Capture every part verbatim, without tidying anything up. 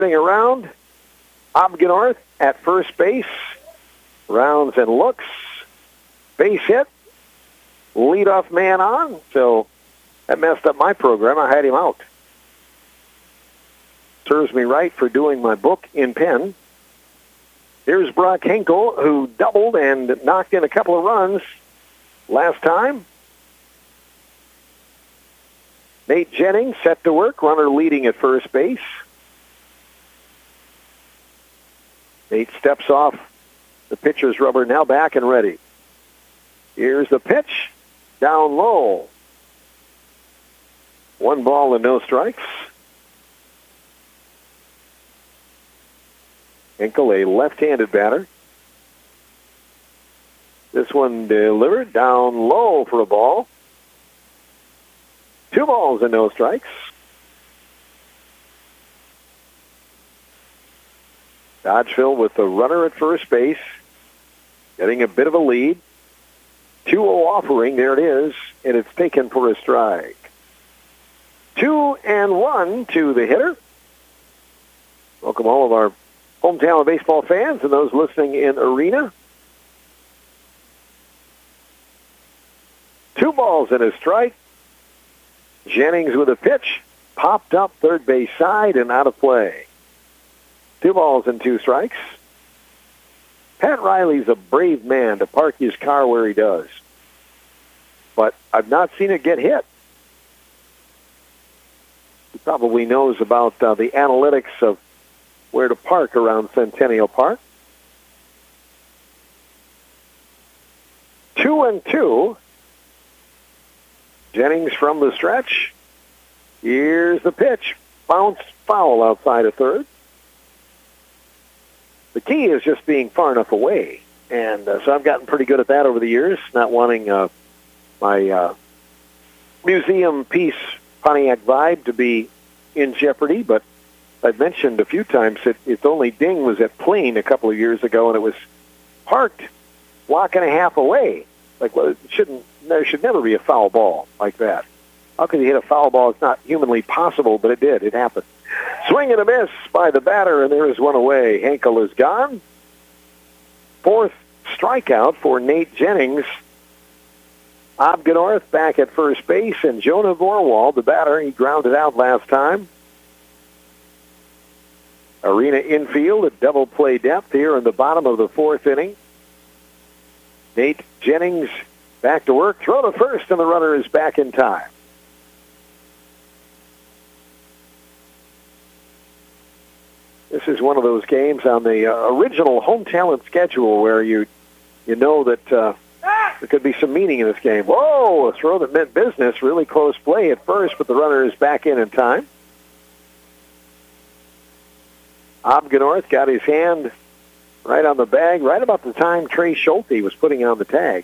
around. Obgenorth at first base. Rounds and looks. Base hit. Leadoff man on. So that messed up my program. I had him out. Serves me right for doing my book in pen. Here's Brock Hinkle, who doubled and knocked in a couple of runs last time. Nate Jennings set to work, runner leading at first base. Nate steps off the pitcher's rubber, now back and ready. Here's the pitch, down low. One ball and no strikes. Hinkle, a left-handed batter. This one delivered down low for a ball. Two balls and no strikes. Dodgeville with the runner at first base, getting a bit of a lead. two oh offering, there it is, and it's taken for a strike. Two and one to the hitter. Welcome all of our hometown baseball fans and those listening in arena. Two balls and a strike. Jennings with a pitch, popped up third base side and out of play. Two balls and two strikes. Pat Riley's a brave man to park his car where he does. But I've not seen it get hit. He probably knows about uh, the analytics of where to park around Centennial Park. Two and two. Jennings from the stretch. Here's the pitch. Bounced foul outside of third. The key is just being far enough away. And uh, so I've gotten pretty good at that over the years, not wanting uh, my uh, museum piece Pontiac vibe to be in jeopardy. But I've mentioned a few times that its only ding was at Plain a couple of years ago, and it was parked block and a half away. Like, well, it shouldn't, there should never be a foul ball like that. How could you hit a foul ball? It's not humanly possible, but it did. It happened. Swing and a miss by the batter, and there is one away. Hinkle is gone. Fourth strikeout for Nate Jennings. Obgenorth back at first base, and Jonah Vorwald, the batter, he grounded out last time. Arena infield at double play depth here in the bottom of the fourth inning. Nate Jennings back to work. Throw to first, and the runner is back in time. This is one of those games on the uh, original home talent schedule where you you know that uh, there could be some meaning in this game. Whoa, a throw that meant business. Really close play at first, but the runner is back in in time. Obgenorth got his hand right on the bag right about the time Trey Schulte was putting on the tag.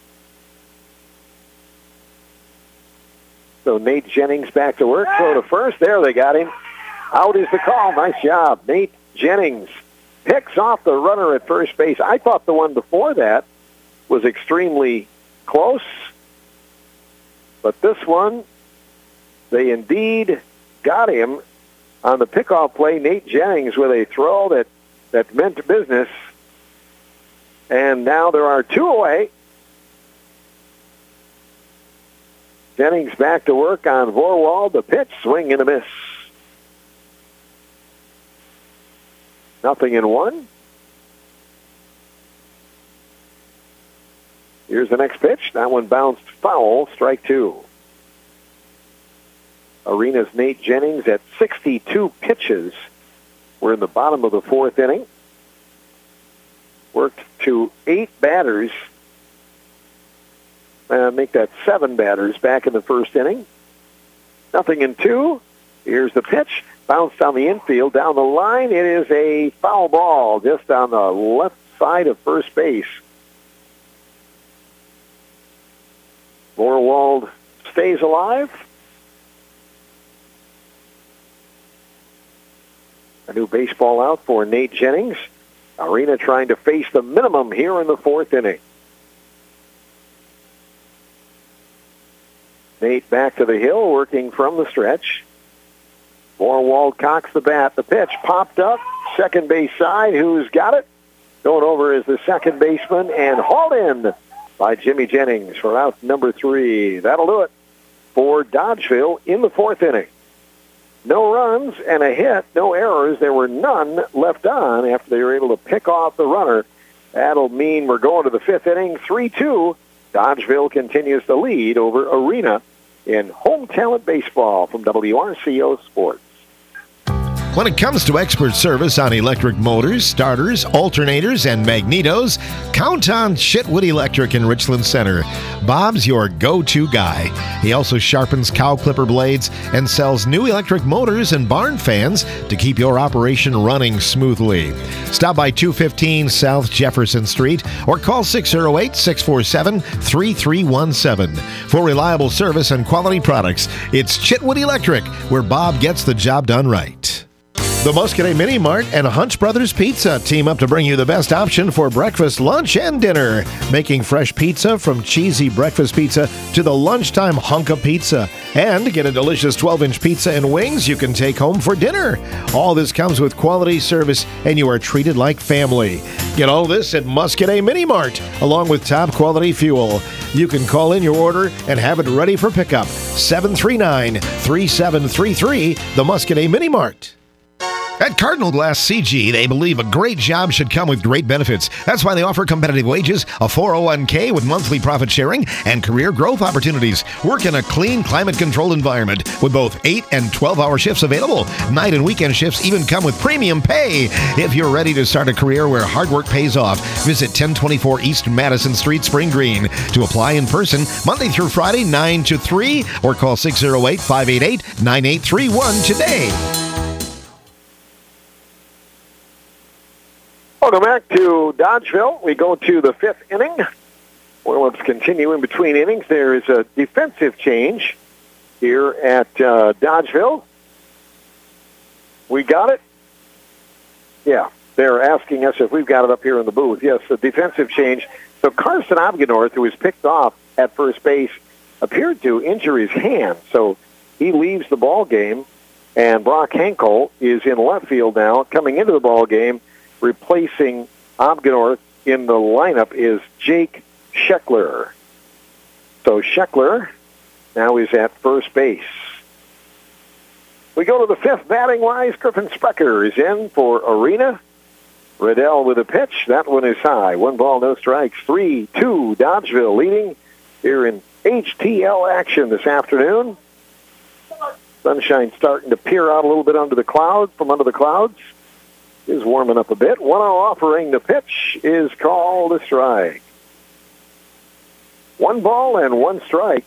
So Nate Jennings back to work. Throw to first. There, they got him. Out is the call. Nice job. Nate Jennings picks off the runner at first base. I thought the one before that was extremely close. But this one, they indeed got him on the pickoff play. Nate Jennings with a throw that, that meant business. And now there are two away. Jennings back to work on Vorwald. The pitch, swing and a miss. Nothing in one. Here's the next pitch. That one bounced foul. Strike two. Arena's Nate Jennings at sixty-two pitches. We're in the bottom of the fourth inning. Worked to eight batters. Uh, make that seven batters back in the first inning. Nothing in two. Here's the pitch. Bounced on the infield. Down the line, it is a foul ball just on the left side of first base. Vorwald stays alive. A new baseball out for Nate Jennings. Arena trying to face the minimum here in the fourth inning. Nate back to the hill, working from the stretch. Borwald cocks the bat. The pitch popped up. Second base side. Who's got it? Going over is the second baseman and hauled in by Jimmy Jennings for out number three. That'll do it for Dodgeville in the fourth inning. No runs and a hit, no errors. There were none left on after they were able to pick off the runner. That'll mean we're going to the fifth inning, three two. Dodgeville continues to lead over Arena in home talent baseball from W R C O Sports. When it comes to expert service on electric motors, starters, alternators, and magnetos, count on Chitwood Electric in Richland Center. Bob's your go-to guy. He also sharpens cow clipper blades and sells new electric motors and barn fans to keep your operation running smoothly. Stop by two fifteen South Jefferson Street or call six oh eight, six four seven, three three one seven. For reliable service and quality products, it's Chitwood Electric, where Bob gets the job done right. The Muscadet Mini Mart and Hunch Brothers Pizza team up to bring you the best option for breakfast, lunch, and dinner. Making fresh pizza from cheesy breakfast pizza to the lunchtime hunk of pizza. And get a delicious twelve-inch pizza and wings you can take home for dinner. All this comes with quality service, and you are treated like family. Get all this at Muscadet Mini Mart, along with top-quality fuel. You can call in your order and have it ready for pickup. seven three nine, three seven three three, the Muscadet Mini Mart. At Cardinal Glass C G, they believe a great job should come with great benefits. That's why they offer competitive wages, a four oh one k with monthly profit sharing, and career growth opportunities. Work in a clean, climate-controlled environment with both eight and twelve-hour shifts available. Night and weekend shifts even come with premium pay. If you're ready to start a career where hard work pays off, visit ten twenty-four East Madison Street, Spring Green. To apply in person, Monday through Friday, nine to three, or call six oh eight, five eight eight, nine eight three one today. Welcome back to Dodgeville. We go to the fifth inning. Well, let's continue in between innings. There is a defensive change here at uh, Dodgeville. We got it? Yeah, they're asking us if we've got it up here in the booth. Yes, a defensive change. So Carson Obgenorth, who was picked off at first base, appeared to injure his hand. So he leaves the ball game, and Brock Henkel is in left field now. Coming into the ball game, replacing Obgenorth in the lineup is Jake Scheckler. So Scheckler now is at first base. We go to the fifth batting wise. Griffin Sprecher is in for Arena. Riddell with a pitch. That one is high. One ball, no strikes. three two Dodgeville leading here in H T L action this afternoon. Sunshine starting to peer out a little bit under the cloud, from under the clouds. Is warming up a bit. one oh offering. The pitch is called a strike. One ball and one strike.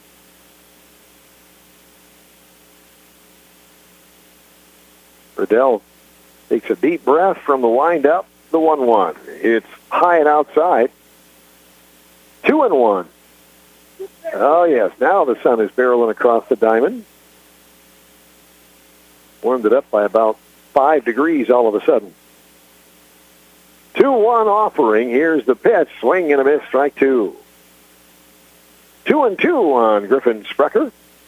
Riddell takes a deep breath from the windup. The one one. It's high and outside. Two and one. Oh, yes. Now the sun is barreling across the diamond. Warmed it up by about five degrees all of a sudden. two one offering. Here's the pitch. Swing and a miss. Strike two. Two and two on Griffin Sprecher.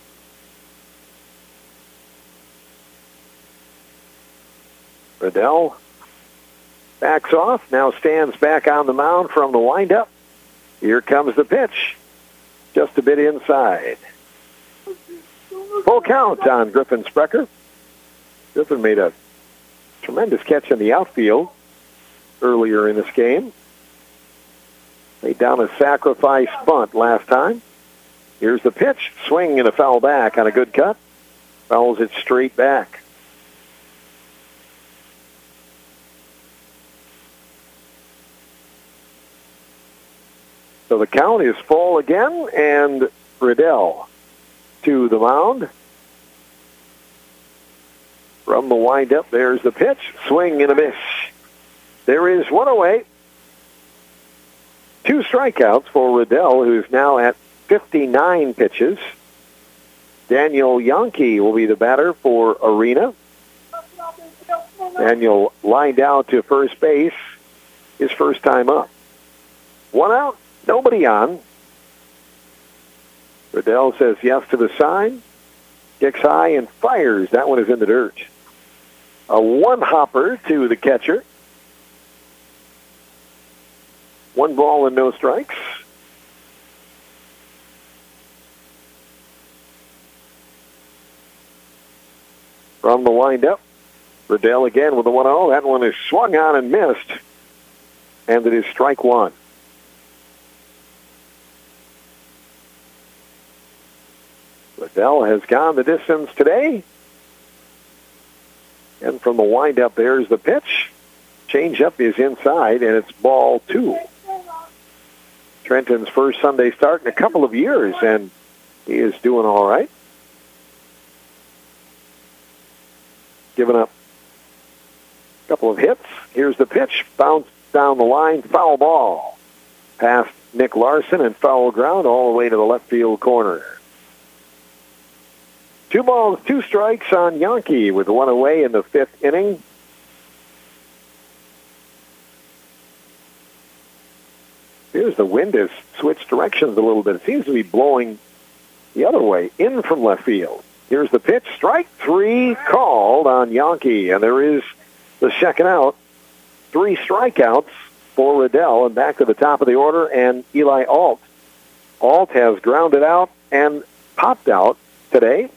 Riddell backs off. Now stands back on the mound from the windup. Here comes the pitch. Just a bit inside. Full count on Griffin Sprecher. Griffin made a tremendous catch in the outfield earlier in this game. Laid down a sacrifice bunt last time. Here's the pitch. Swing and a foul back on a good cut. Fouls it straight back. So the count is full again, and Riddell to the mound. From the windup, there's the pitch. Swing and a miss. There is one away. Two strikeouts for Riddell, who's now at fifty-nine pitches. Daniel Yonke will be the batter for Arena. Daniel lined out to first base, his first time up. One out, nobody on. Riddell says yes to the sign. Kicks high and fires. That one is in the dirt. A one-hopper to the catcher. One ball and no strikes. From the windup, Riddell again with the one oh. That one is swung on and missed. And it is strike one. Riddell has gone the distance today. And from the windup, there's the pitch. Changeup is inside, and it's ball two. Trenton's first Sunday start in a couple of years, and he is doing all right. Giving up a couple of hits. Here's the pitch. Bounced down the line. Foul ball. Past Nick Larson and foul ground all the way to the left field corner. Two balls, two strikes on Yankee with one away in the fifth inning. Here's the wind has switched directions a little bit. It seems to be blowing the other way, in from left field. Here's the pitch. Strike three called on Yankee, and there is the second out. Three strikeouts for Riddell, and back to the top of the order, and Eli Alt. Alt has grounded out and popped out today.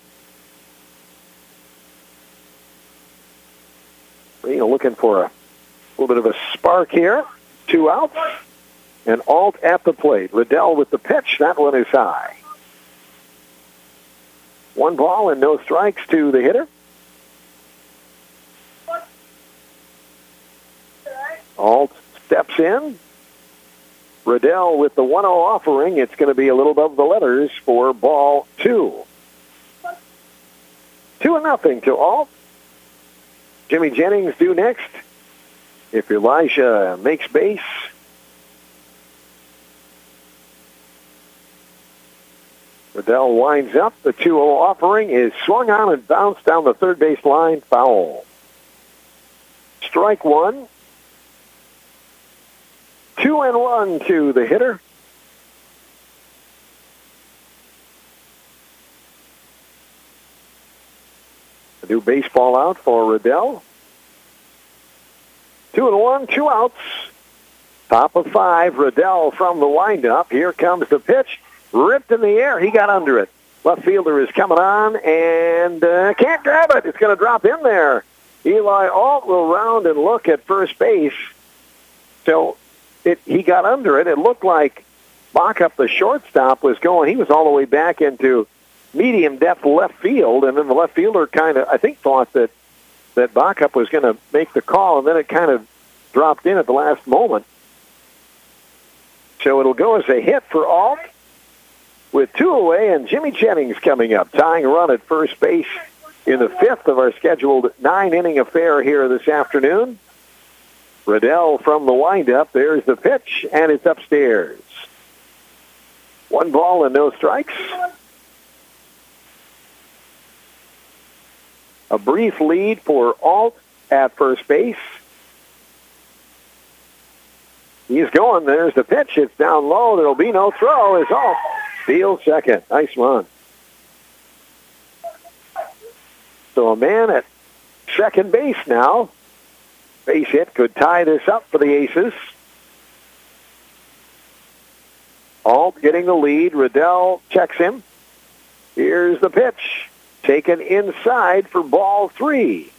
You know, looking for a little bit of a spark here. Two outs, and Alt at the plate. Riddell with the pitch. That one is high. One ball and no strikes to the hitter. Alt steps in. Riddell with the one oh offering. It's going to be a little above the letters for ball two. Two and nothing to Alt. Jimmy Jennings due next. If Elijah makes base. Riddell winds up. The two oh offering is swung on and bounced down the third base line. Foul. Strike one. Two and one to the hitter. A new baseball out for Riddell. Two and one, two outs. Top of five, Riddell from the windup. Here comes the pitch. Ripped in the air. He got under it. Left fielder is coming on and uh, can't grab it. It's going to drop in there. Eli Alt will round and look at first base. So it, he got under it. It looked like Backup, the shortstop, was going. He was all the way back into medium depth left field, and then the left fielder kind of, I think, thought that that Backup was going to make the call, and then it kind of dropped in at the last moment. So it'll go as a hit for Alt with two away, and Jimmy Jennings coming up, tying a run at first base in the fifth of our scheduled nine-inning affair here this afternoon. Riddell from the windup. There's the pitch, and it's upstairs. One ball and no strikes. A brief lead for Alt at first base. He's going. There's the pitch. It's down low. There'll be no throw as Alt steals second. Nice run. So a man at second base now. Base hit could tie this up for the Aces. Alt getting the lead. Riddell checks him. Here's the pitch. Taken inside for ball three.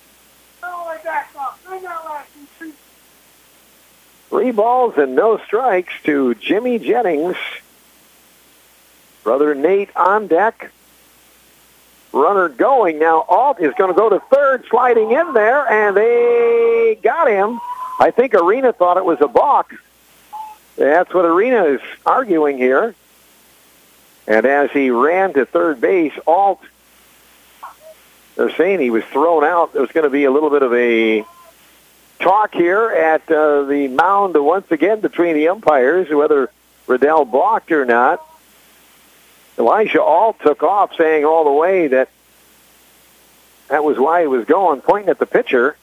Three balls and no strikes to Jimmy Jennings. Brother Nate on deck. Runner going. Now Alt is going to go to third, sliding in there, and they got him. I think Arena thought it was a balk. That's what Arena is arguing here. And as he ran to third base, Alt, they're saying he was thrown out. There's going to be a little bit of a talk here at uh, the mound once again between the umpires, whether Riddell balked or not. Elijah Alt took off, saying all the way that that was why he was going, pointing at the pitcher.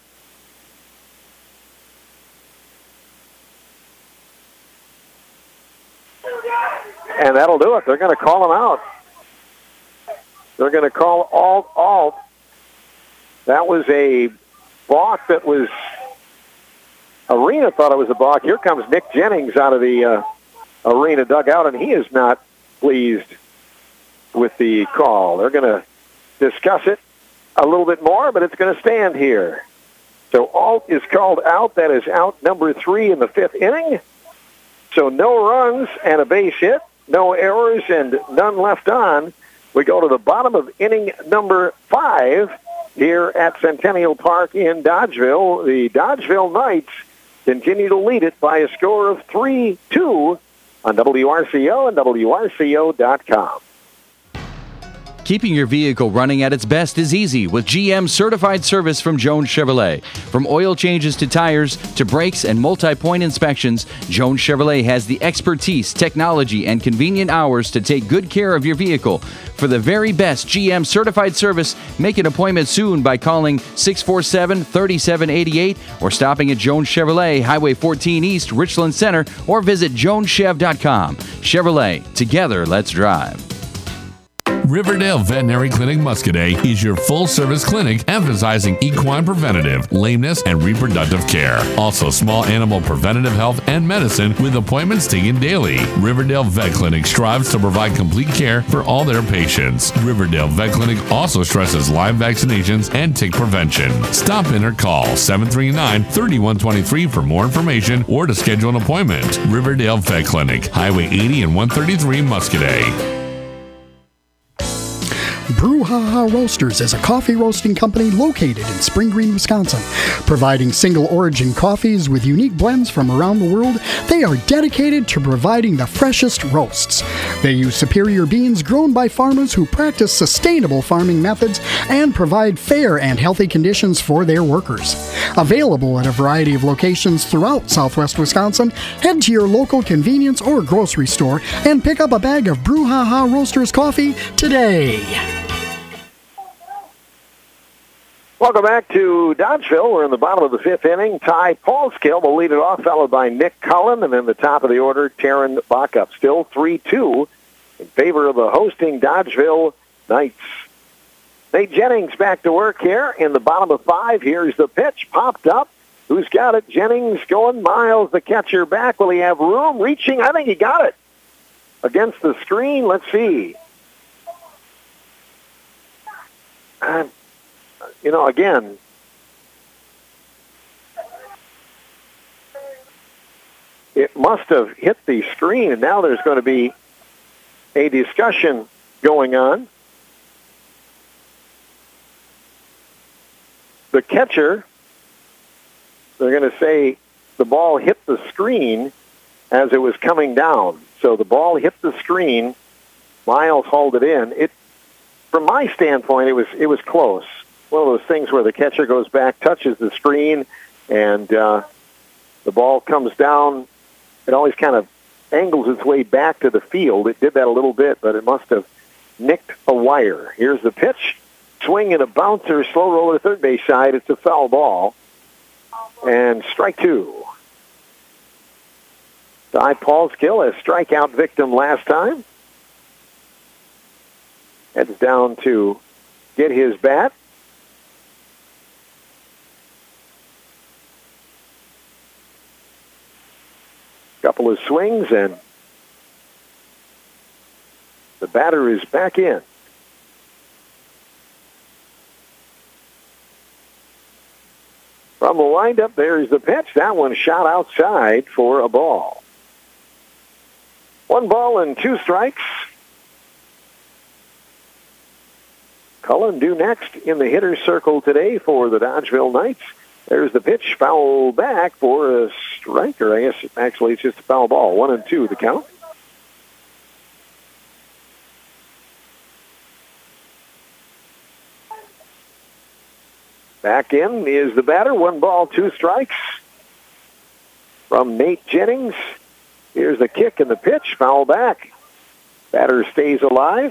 And that'll do it. They're going to call him out. They're going to call Alt Alt. That was a balk that was, Arena thought it was a balk. Here comes Nick Jennings out of the uh, Arena dugout, and he is not pleased with the call. They're going to discuss it a little bit more, but it's going to stand here. So Alt is called out. That is out number three in the fifth inning. So no runs and a base hit, no errors and none left on. We go to the bottom of inning number five here at Centennial Park in Dodgeville. The Dodgeville Knights continue to lead it by a score of three two on W R C O and W R C O dot com. Keeping your vehicle running at its best is easy with G M certified service from Jones Chevrolet. From oil changes to tires to brakes and multi-point inspections, Jones Chevrolet has the expertise, technology, and convenient hours to take good care of your vehicle. For the very best G M certified service, make an appointment soon by calling six four seven, three seven eight eight or stopping at Jones Chevrolet, Highway fourteen East, Richland Center, or visit jones chev dot com. Chevrolet, together, let's drive. Riverdale Veterinary Clinic Muscadet is your full-service clinic emphasizing equine preventative, lameness, and reproductive care. Also, small animal preventative health and medicine with appointments taken daily. Riverdale Vet Clinic strives to provide complete care for all their patients. Riverdale Vet Clinic also stresses live vaccinations and tick prevention. Stop in or call seven three nine, three one two three for more information or to schedule an appointment. Riverdale Vet Clinic, Highway eighty and one thirty-three, Muscadet. Brouhaha Roasters is a coffee roasting company located in Spring Green, Wisconsin. Providing single-origin coffees with unique blends from around the world, they are dedicated to providing the freshest roasts. They use superior beans grown by farmers who practice sustainable farming methods and provide fair and healthy conditions for their workers. Available at a variety of locations throughout southwest Wisconsin, head to your local convenience or grocery store and pick up a bag of Brouhaha Roasters coffee today. Welcome back to Dodgeville. We're in the bottom of the fifth inning. Ty Paulskill will lead it off, followed by Nick Cullen, and then the top of the order, Taryn Backup. Still three two in favor of the hosting Dodgeville Knights. Nate Jennings back to work here in the bottom of five. Here's the pitch, popped up. Who's got it? Jennings going. Miles, the catcher, back. Will he have room? Reaching. I think he got it. Against the screen. Let's see. Uh, you know, again, it must have hit the screen, and now there's going to be a discussion going on. The catcher, they're going to say the ball hit the screen as it was coming down. So the ball hit the screen. Miles hauled it in. It, from my standpoint, it was it was close. One of those things where the catcher goes back, touches the screen, and uh, the ball comes down. It always kind of angles its way back to the field. It did that a little bit, but it must have nicked a wire. Here's the pitch. Swing and a bouncer, slow roller third base side. It's a foul ball. And strike two. Ty Paulskill, a strikeout victim last time. Heads down to get his bat. Couple of swings, and the batter is back in. From the windup, there's the pitch. That one shot outside for a ball. One ball and two strikes. Cullen due next in the hitter's circle today for the Dodgeville Knights. There's the pitch, foul back for a strike, or I guess actually it's just a foul ball. One and two, the count. Back in is the batter. One ball, two strikes from Nate Jennings. Here's the kick and the pitch, foul back. Batter stays alive.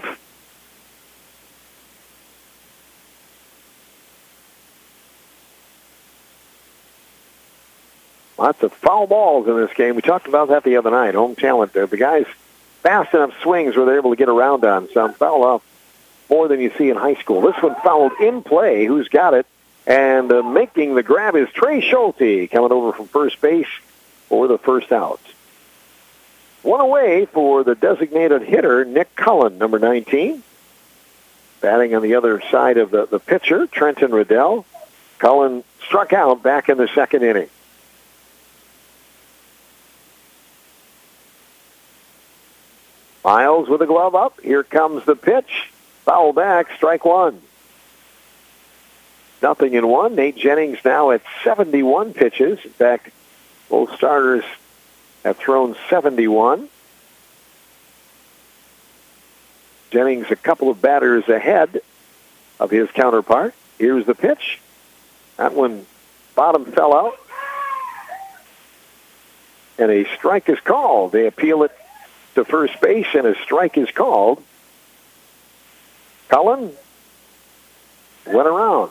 Lots of foul balls in this game. We talked about that the other night. Home talent there. The guys fast enough swings where they're able to get around on some. Foul off more than you see in high school. This one fouled in play. Who's got it? And uh, making the grab is Trey Schulte, coming over from first base for the first out. One away for the designated hitter, Nick Cullen, number nineteen. Batting on the other side of the, the pitcher, Trenton Riddell. Cullen struck out back in the second inning. Miles with a glove up. Here comes the pitch. Foul back, strike one. Nothing in one. Nate Jennings now at seventy-one pitches. In fact, both starters have thrown seventy-one. Jennings a couple of batters ahead of his counterpart. Here's the pitch. That one bottom fell out. And a strike is called. They appeal it to first base, and a strike is called. Cullen went around.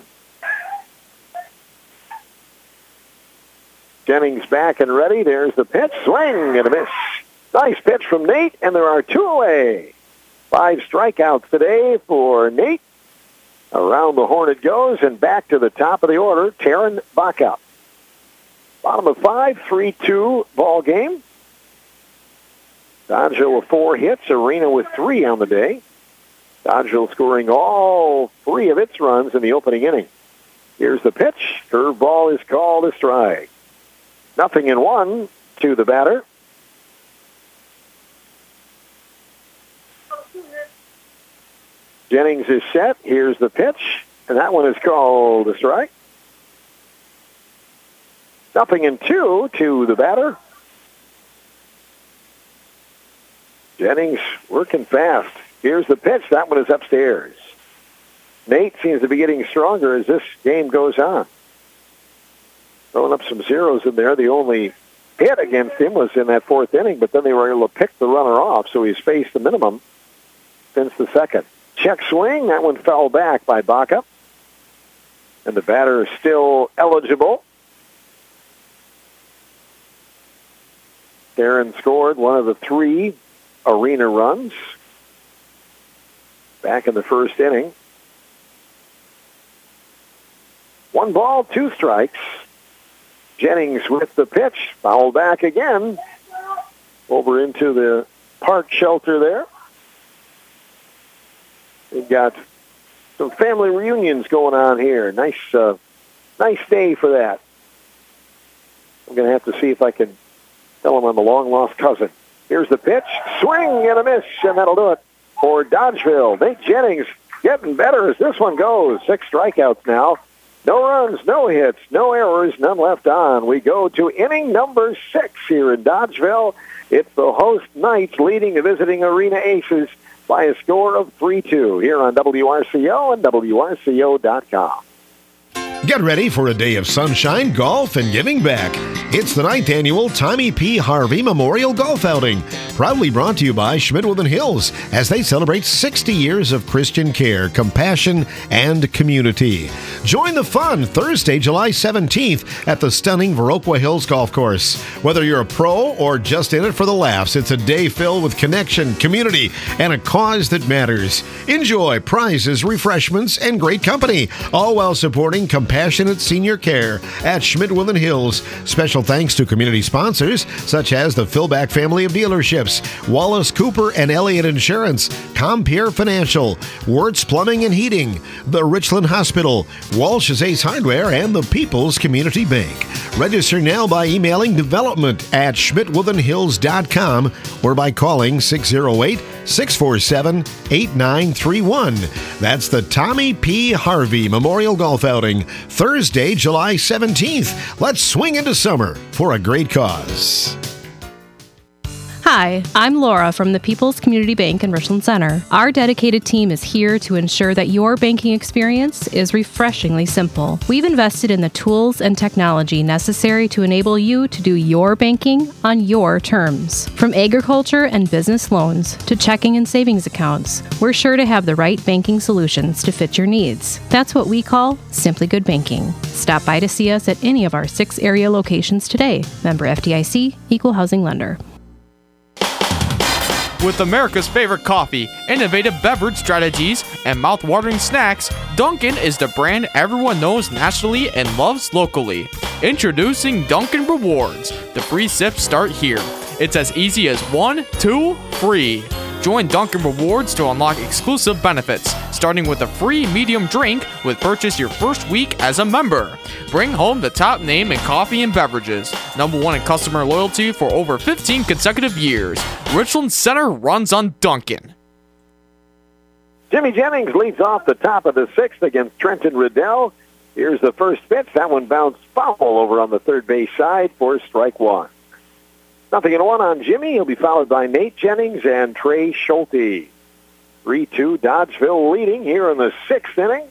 Jennings back and ready. There's the pitch. Swing and a miss. Nice pitch from Nate, and there are two away. Five strikeouts today for Nate. Around the horn it goes, and back to the top of the order, Taryn Backup. Bottom of five, three two ball game. Dodgeville with four hits, Arena with three on the day. Dodgeville scoring all three of its runs in the opening inning. Here's the pitch. Curveball is called a strike. Nothing in one to the batter. Jennings is set. Here's the pitch, and that one is called a strike. Nothing in two to the batter. Jennings working fast. Here's the pitch. That one is upstairs. Nate seems to be getting stronger as this game goes on. Throwing up some zeros in there. The only hit against him was in that fourth inning, but then they were able to pick the runner off, so he's faced the minimum since the second. Check swing. That one fell back by Baca. And the batter is still eligible. Darren scored one of the three Arena runs back in the first inning. One ball, two strikes. Jennings with the pitch. Foul back again. Over into the park shelter there. We've got some family reunions going on here. Nice, uh, nice day for that. I'm going to have to see if I can tell them I'm a long-lost cousin. Here's the pitch. Swing and a miss, and that'll do it for Dodgeville. Nate Jennings getting better as this one goes. Six strikeouts now. No runs, no hits, no errors, none left on. We go to inning number six here in Dodgeville. It's the host Knights leading the visiting Arena Aces by a score of three two here on W R C O and W R C O dot com. Get ready for a day of sunshine, golf, and giving back. It's the ninth annual Tommy P. Harvey Memorial Golf Outing, proudly brought to you by Schmidt-Woodland Hills as they celebrate sixty years of Christian care, compassion, and community. Join the fun Thursday, July seventeenth at the stunning Viroqua Hills Golf Course. Whether you're a pro or just in it for the laughs, it's a day filled with connection, community, and a cause that matters. Enjoy prizes, refreshments, and great company, all while supporting compassionate senior care at Schmidt-Woodland Hills. Special thanks to community sponsors such as the Philback family of dealerships, Wallace Cooper and Elliott Insurance, Compere Financial, Wirtz Plumbing and Heating, the Richland Hospital, Walsh's Ace Hardware, and the People's Community Bank. Register now by emailing development at schmidt woodland hills dot com or by calling six oh eight, six four seven, eight nine three one. That's the Tommy P. Harvey Memorial Golf Outing, Thursday, July seventeenth. Let's swing into summer for a great cause. Hi, I'm Laura from the People's Community Bank in Richland Center. Our dedicated team is here to ensure that your banking experience is refreshingly simple. We've invested in the tools and technology necessary to enable you to do your banking on your terms. From agriculture and business loans to checking and savings accounts, we're sure to have the right banking solutions to fit your needs. That's what we call Simply Good Banking. Stop by to see us at any of our six area locations today. Member F D I C, Equal Housing Lender. With America's favorite coffee, innovative beverage strategies, and mouth-watering snacks, Dunkin' is the brand everyone knows nationally and loves locally. Introducing Dunkin' Rewards. The free sips start here. It's as easy as one, two, free. Join Dunkin' Rewards to unlock exclusive benefits, starting with a free medium drink with purchase your first week as a member. Bring home the top name in coffee and beverages. Number one in customer loyalty for over fifteen consecutive years. Richland Center runs on Dunkin'. Jimmy Jennings leads off the top of the sixth against Trenton Riddell. Here's the first pitch. That one bounced foul over on the third base side for strike one. Nothing in one on Jimmy. He'll be followed by Nate Jennings and Trey Schulte. three two Dodgeville leading here in the sixth inning.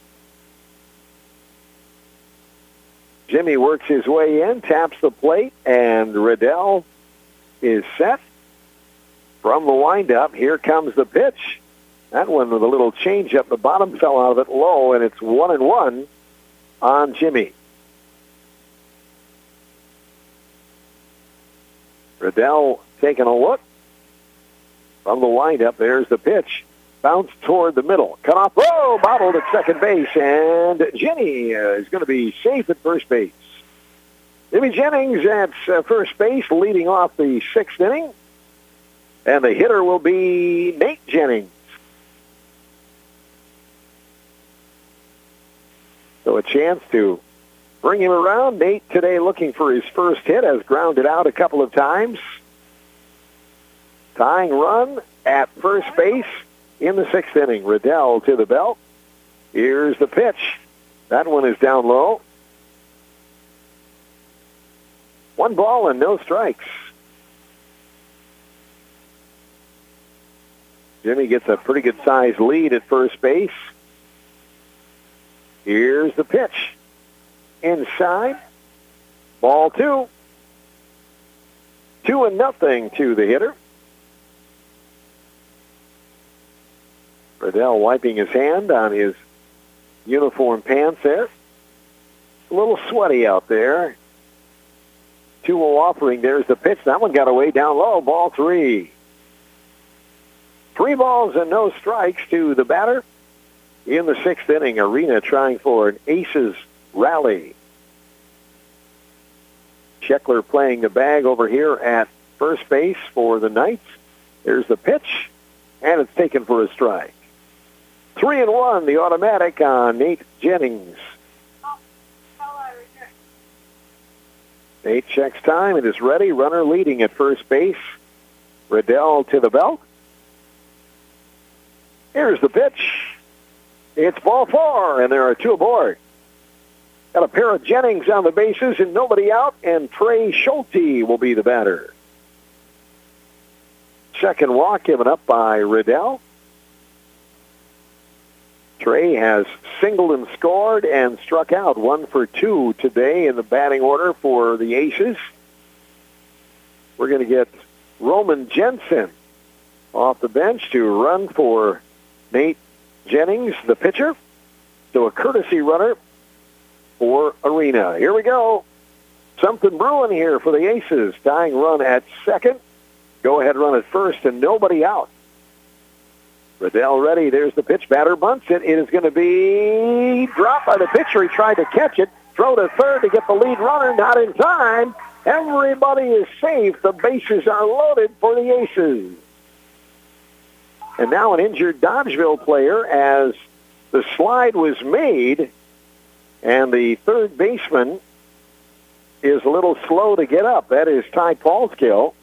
Jimmy works his way in, taps the plate, and Riddell is set. From the windup, here comes the pitch. That one with a little change up. The bottom fell out of it low, and it's one and one on Jimmy. Riddell taking a look. From the windup, there's the pitch. Bounce toward the middle. Cut off. Whoa! Bobbled at second base. And Jenny uh, is going to be safe at first base. Jimmy Jennings at uh, first base leading off the sixth inning. And the hitter will be Nate Jennings. So a chance to bring him around. Nate today looking for his first hit, has grounded out a couple of times. Tying run at first base in the sixth inning. Riddell to the belt. Here's the pitch. That one is down low. One ball and no strikes. Jimmy gets a pretty good sized lead at first base. Here's the pitch. Inside. Ball two. Two and nothing to the hitter. Riddell wiping his hand on his uniform pants there. A little sweaty out there. two oh offering. There's the pitch. That one got away down low. Ball three. Three balls and no strikes to the batter. In the sixth inning, Arena trying for an aces rally. Scheckler playing the bag over here at first base for the Knights. There's the pitch, and it's taken for a strike. Three and one, the automatic on Nate Jennings. Nate checks time. It is ready. Runner leading at first base. Riddell to the belt. Here's the pitch. It's ball four, and there are two aboard. Got a pair of Jennings on the bases and nobody out, and Trey Schulte will be the batter. Second walk given up by Riddell. Trey has singled and scored and struck out. One for two today in the batting order for the Aces. We're going to get Roman Jensen off the bench to run for Nate Jennings, the pitcher. So a courtesy runner for Arena. Here we go. Something brewing here for the Aces. Tying run at second. Go-ahead run at first and nobody out. Riddell ready. There's the pitch. Batter bunts it. It is going to be dropped by the pitcher. He tried to catch it. Throw to third to get the lead runner. Not in time. Everybody is safe. The bases are loaded for the Aces. And now an injured Dodgeville player as the slide was made, and the third baseman is a little slow to get up. That is Ty Paulskill.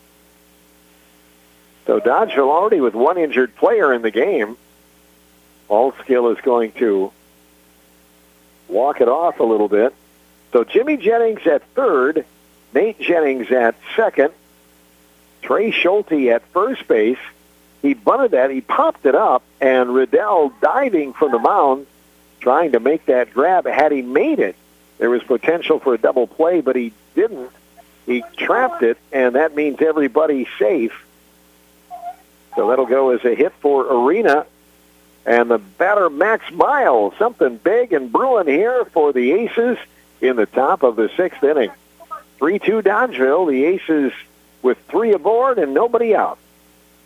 So Dodgeville already with one injured player in the game. Paulskill is going to walk it off a little bit. So Jimmy Jennings at third, Nate Jennings at second, Trey Schulte at first base. He bunted that, he popped it up, and Riddell diving from the mound, trying to make that grab. Had he made it, there was potential for a double play, but he didn't. He trapped it, and that means everybody's safe. So that'll go as a hit for Arena. And the batter, Max Miles, something big and brewing here for the Aces in the top of the sixth inning. three two Dodgeville, the Aces with three aboard and nobody out.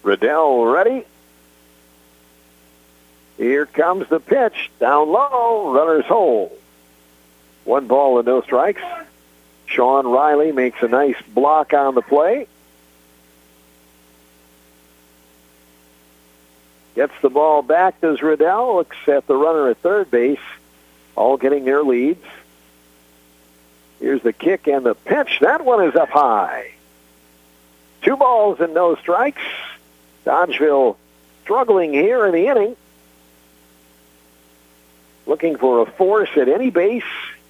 Riddell ready. Here comes the pitch. Down low. Runners hold. One ball and no strikes. Sean Riley makes a nice block on the play. Gets the ball back, does Riddell. Looks at the runner at third base. All getting their leads. Here's the kick and the pitch. That one is up high. Two balls and no strikes. Dodgeville struggling here in the inning. Looking for a force at any base.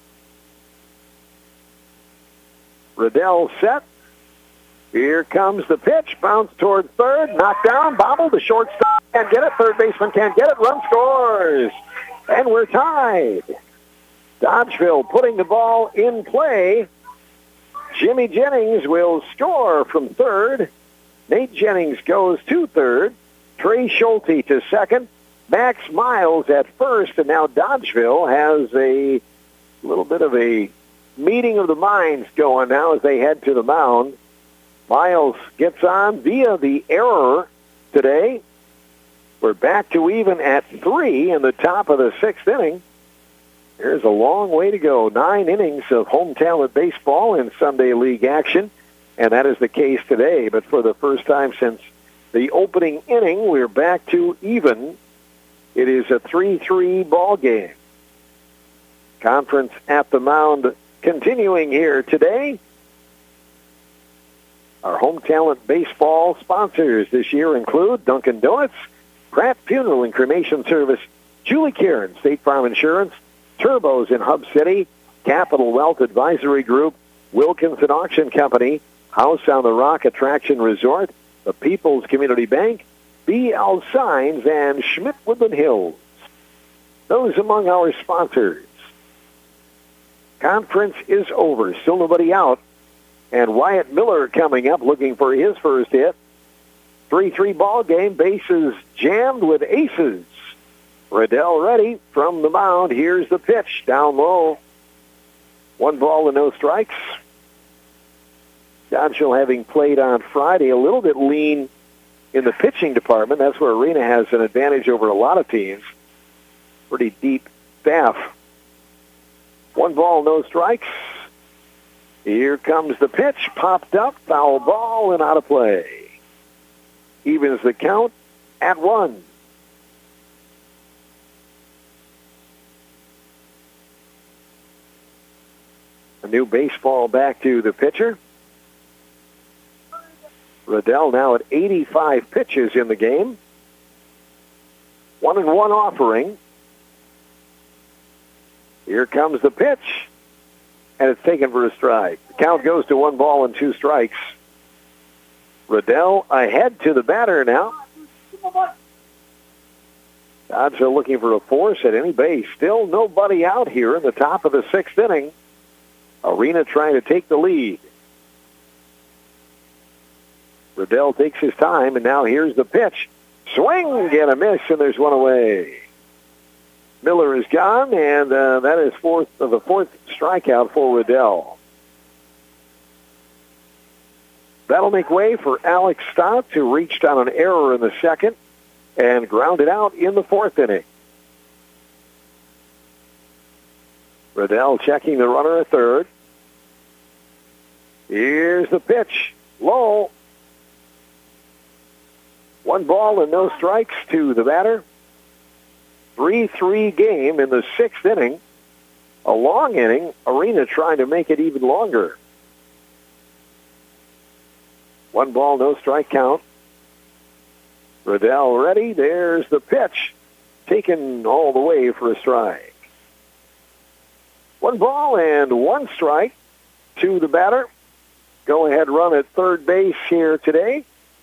Riddell set. Here comes the pitch. Bounce toward third. Knocked down. Bobbled. The shortstop can't get it. Third baseman can't get it. Run scores. And we're tied. Dodgeville putting the ball in play. Jimmy Jennings will score from third. Nate Jennings goes to third. Trey Schulte to second. Max Miles at first. And now Dodgeville has a little bit of a meeting of the minds going now as they head to the mound. Miles gets on via the error today. We're back to even at three in the top of the sixth inning. There's a long way to go. Nine innings of home talent baseball in Sunday League action, and that is the case today. But for the first time since the opening inning, we're back to even. It is a three three ball game. Conference at the mound continuing here today. Our home talent baseball sponsors this year include Dunkin' Donuts, Pratt Funeral and Cremation Service, Julie Kieran, State Farm Insurance, Turbos in Hub City, Capital Wealth Advisory Group, Wilkinson Auction Company, House on the Rock Attraction Resort, the People's Community Bank, B L Signs, and Schmidt Woodland Hills. Those among our sponsors. Conference is over. Still nobody out. And Wyatt Miller coming up looking for his first hit. three three ball game. Bases jammed with aces. Riddell ready from the mound. Here's the pitch. Down low. One ball and no strikes. Dodgeville having played on Friday a little bit lean in the pitching department. That's where Arena has an advantage over a lot of teams. Pretty deep staff. One ball, no strikes. Here comes the pitch. Popped up. Foul ball and out of play. Evens the count at one. A new baseball back to the pitcher. Riddell now at eighty-five pitches in the game. One and one offering. Here comes the pitch. And it's taken for a strike. The count goes to one ball and two strikes. Riddell ahead to the batter now. Dodgeville looking for a force at any base. Still nobody out here in the top of the sixth inning. Arena trying to take the lead. Riddell takes his time, and now here's the pitch. Swing and a miss, and there's one away. Miller is gone, and uh, that is fourth of the fourth strikeout for Riddell. That'll make way for Alex Stott, who reached on an error in the second and grounded out in the fourth inning. Riddell checking the runner at third. Here's the pitch. Low. One ball and no strikes to the batter. three three game in the sixth inning. A long inning. Arena trying to make it even longer. One ball, no strike count. Riddell ready. There's the pitch. Taken all the way for a strike. One ball and one strike to the batter. Go ahead run at third base here today.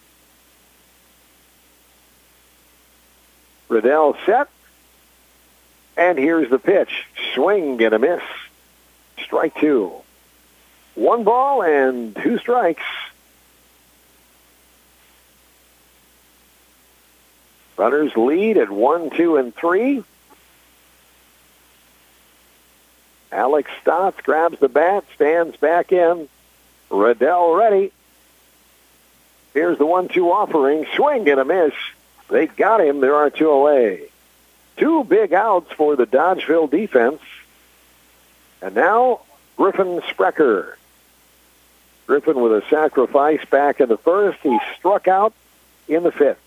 Riddell set. And here's the pitch. Swing and a miss. Strike two. One ball and two strikes. Runners lead at one, two, and three. Alex Stotts grabs the bat, stands back in. Riddell ready. Here's the one two offering. Swing and a miss. They got him. There are two away. Two big outs for the Dodgeville defense. And now Griffin Sprecher. Griffin with a sacrifice back in the first. He struck out in the fifth.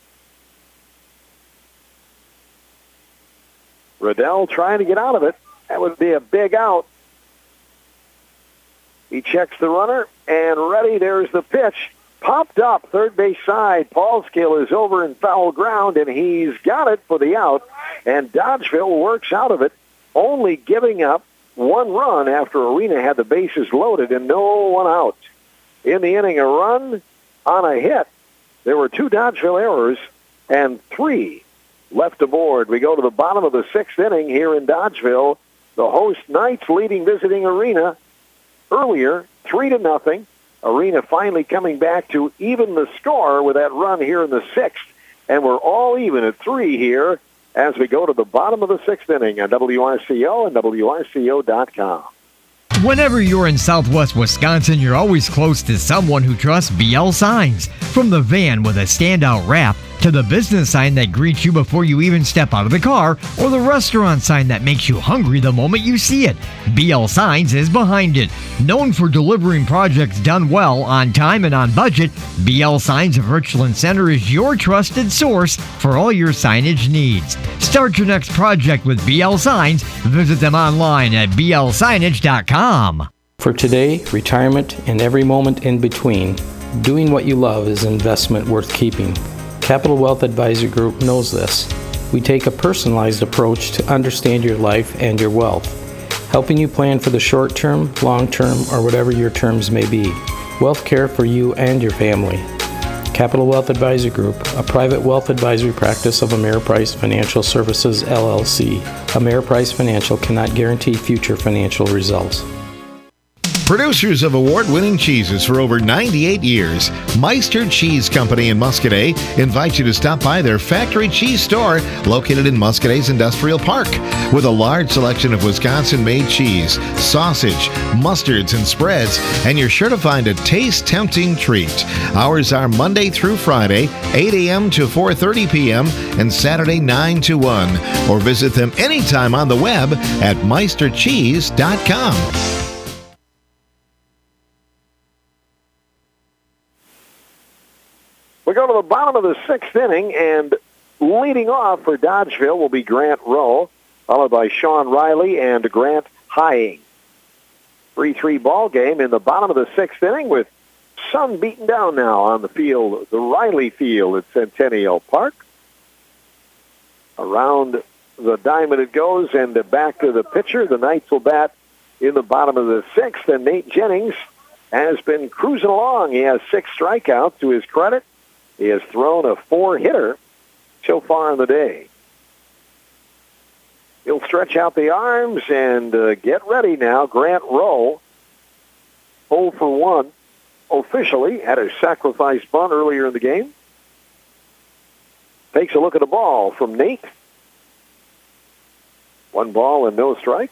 Riddell trying to get out of it. That would be a big out. He checks the runner, and ready, there's the pitch. Popped up, third base side. Paulskill is over in foul ground, and he's got it for the out. And Dodgeville works out of it, only giving up one run after Arena had the bases loaded and no one out. In the inning, a run on a hit. There were two Dodgeville errors and three left aboard. We go to the bottom of the sixth inning here in Dodgeville. The host Knights leading visiting Arena earlier, three to nothing. Arena finally coming back to even the score with that run here in the sixth. And we're all even at three here as we go to the bottom of the sixth inning on W R C O and W R C O dot com. Whenever you're in Southwest Wisconsin, you're always close to someone who trusts B L Signs. From the van with a standout wrap to the business sign that greets you before you even step out of the car, or the restaurant sign that makes you hungry the moment you see it, B L Signs is behind it. Known for delivering projects done well, on time, and on budget, B L Signs of Richland Center is your trusted source for all your signage needs. Start your next project with B L Signs. Visit them online at B L signage dot com. For today, retirement, and every moment in between, doing what you love is an investment worth keeping. Capital Wealth Advisor Group knows this. We take a personalized approach to understand your life and your wealth, helping you plan for the short term, long term, or whatever your terms may be. Wealth care for you and your family. Capital Wealth Advisor Group, a private wealth advisory practice of Ameriprise Financial Services, L L C. Ameriprise Financial cannot guarantee future financial results. Producers of award-winning cheeses for over ninety-eight years, Meister Cheese Company in Muscadet invites you to stop by their factory cheese store located in Muscadet's Industrial Park. With a large selection of Wisconsin-made cheese, sausage, mustards, and spreads, and you're sure to find a taste-tempting treat. Hours are Monday through Friday, eight a.m. to four thirty p.m., and Saturday, nine to one. Or visit them anytime on the web at meister cheese dot com. We go to the bottom of the sixth inning, and leading off for Dodgeville will be Grant Rowe, followed by Sean Riley and Grant Hying. three three ball game in the bottom of the sixth inning with sun beaten down now on the field, the Riley Field at Centennial Park. Around the diamond it goes, and back to the pitcher. The Knights will bat in the bottom of the sixth, and Nate Jennings has been cruising along. He has six strikeouts to his credit. He has thrown a four-hitter so far in the day. He'll stretch out the arms and uh, get ready now. Grant Rowe, oh for one, officially had a sacrifice bunt earlier in the game. Takes a look at the ball from Nate. One ball and no strikes.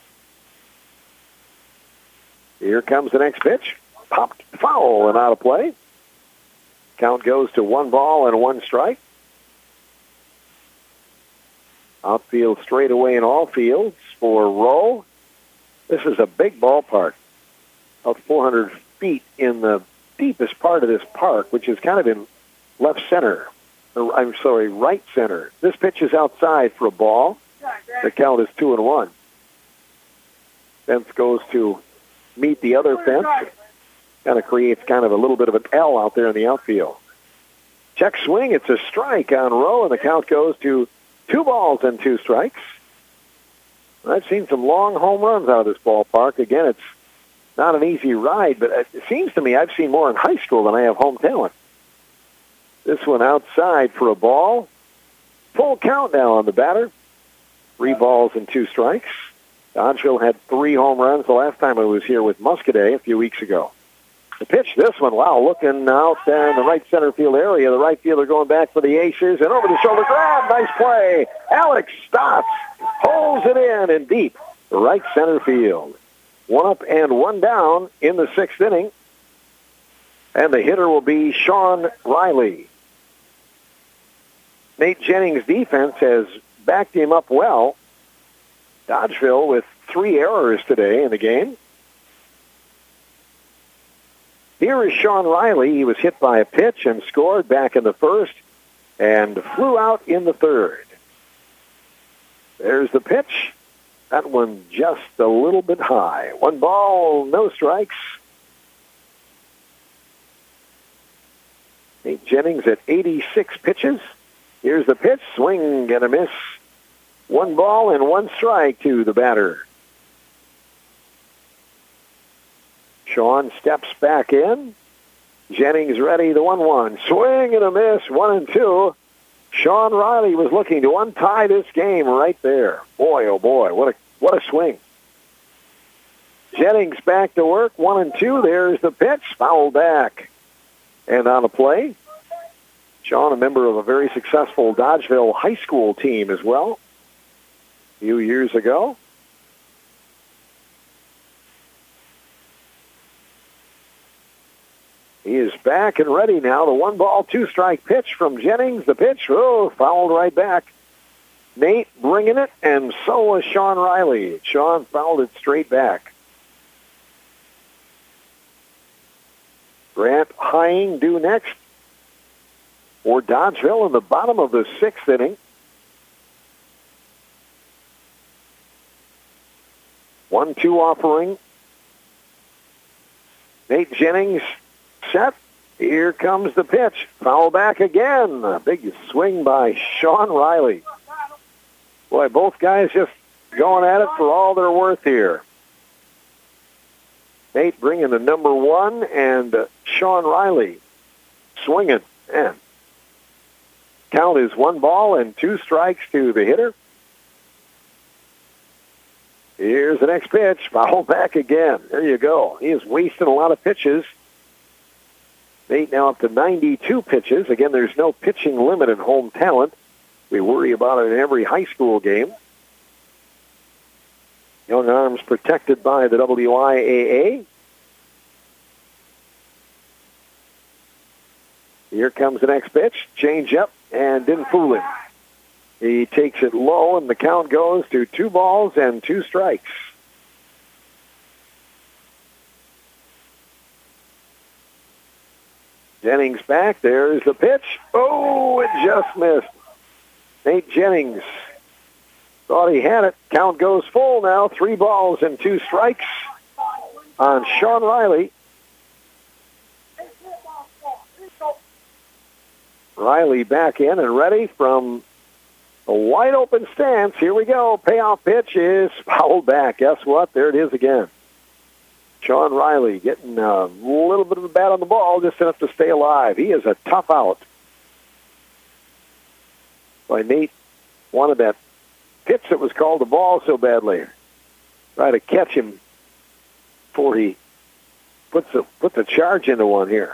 Here comes the next pitch. Popped foul and out of play. Count goes to one ball and one strike. Outfield straightaway in all fields for Rowe. This is a big ballpark, about four hundred feet in the deepest part of this park, which is kind of in left center. I'm sorry, right center. This pitch is outside for a ball. The count is two and one. Fence goes to meet the other fence. Kind of creates kind of a little bit of an L out there in the outfield. Check swing. It's a strike on Rowe, and the count goes to two balls and two strikes. I've seen some long home runs out of this ballpark. Again, it's not an easy ride, but it seems to me I've seen more in high school than I have home talent. This one outside for a ball. Full count now on the batter. Three balls and two strikes. Dodgeville had three home runs the last time I was here with Muscadet a few weeks ago. The pitch, this one, wow, looking out there in the right center field area. The right fielder going back for the aces, and over the shoulder grab. Nice play. Alex Stotts holds it in and deep right center field. One up and one down in the sixth inning. And the hitter will be Sean Riley. Nate Jennings' defense has backed him up well. Dodgeville with three errors today in the game. Here is Sean Riley. He was hit by a pitch and scored back in the first and flew out in the third. There's the pitch. That one just a little bit high. One ball, no strikes. Nate Jennings at eighty-six pitches. Here's the pitch. Swing and a miss. One ball and one strike to the batter. Sean steps back in. Jennings ready, the one one. Swing and a miss, one and two. Sean Riley was looking to untie this game right there. Boy, oh boy, what a what a swing. Jennings back to work, one and two. There's the pitch, fouled back. And on the play, Sean, a member of a very successful Dodgeville high school team as well, a few years ago. He is back and ready now. The one ball, two strike pitch from Jennings. The pitch, oh, fouled right back. Nate bringing it, and so was Sean Riley. Sean fouled it straight back. Grant Hying due next for Dodgeville in the bottom of the sixth inning. one two offering. Nate Jennings set. Here comes the pitch. Foul back again. A big swing by Sean Riley. Boy, both guys just going at it for all they're worth here. Nate bringing the number one, and uh, Sean Riley swinging. Man. Count is one ball and two strikes to the hitter. Here's the next pitch. Foul back again. There you go. He is wasting a lot of pitches. Nate now up to ninety-two pitches. Again, there's no pitching limit in home talent. We worry about it in every high school game. Young arms protected by the W I A A. Here comes the next pitch. Change up, and didn't fool him. He takes it low, and the count goes to two balls and two strikes. Jennings back. There's the pitch. Oh, it just missed. Nate Jennings thought he had it. Count goes full now. Three balls and two strikes on Sean Riley. Riley back in and ready from a wide open stance. Here we go. Payoff pitch is fouled back. Guess what? There it is again. Sean Riley getting a little bit of a bat on the ball, just enough to stay alive. He is a tough out. Boy, Nate wanted that pitch that was called the ball so badly. Try to catch him before he puts the, puts the charge into one here.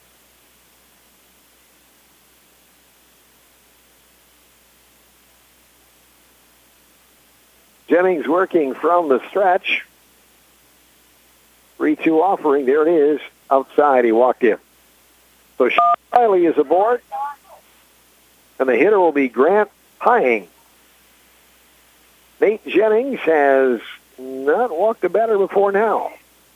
Jennings working from the stretch. three two offering. There it is. Outside, he walked in. So Sean Riley is aboard. And the hitter will be Grant Hying. Nate Jennings has not walked a batter before now.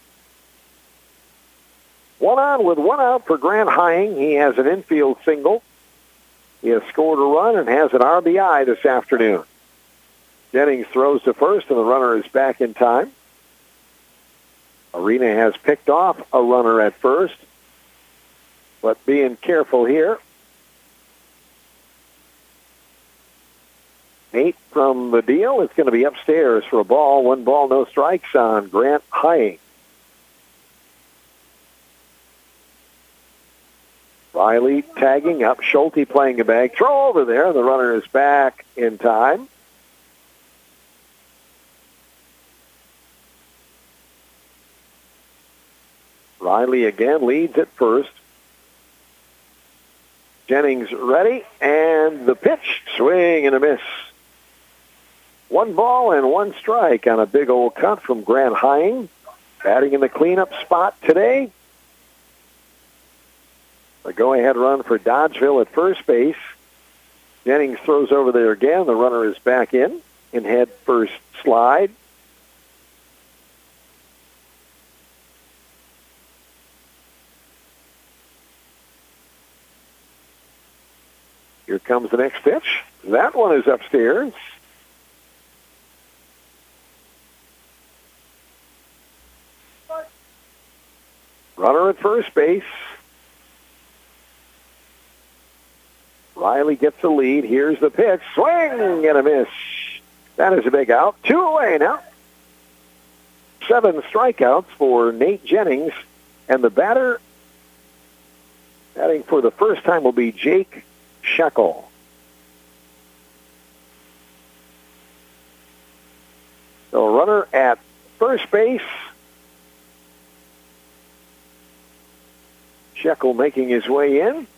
One on with one out for Grant Hying. He has an infield single. He has scored a run and has an R B I this afternoon. Jennings throws to first, and the runner is back in time. Arena has picked off a runner at first, but being careful here. Eight from the deal. It's going to be upstairs for a ball. One ball, no strikes on Grant Hying. Riley tagging up. Schulte playing a bag. Throw over there. The runner is back in time. Riley again leads at first. Jennings ready, and the pitch, swing and a miss. One ball and one strike on a big old cut from Grant Hying. Batting in the cleanup spot today. A go-ahead run for Dodgeville at first base. Jennings throws over there again. The runner is back in in head first slide. Here comes the next pitch. That one is upstairs. Runner at first base. Riley gets the lead. Here's the pitch. Swing and a miss. That is a big out. Two away now. Seven strikeouts for Nate Jennings. And the batter, batting for the first time, will be Jake Shekel. So a runner at first base. Shekel making his way in.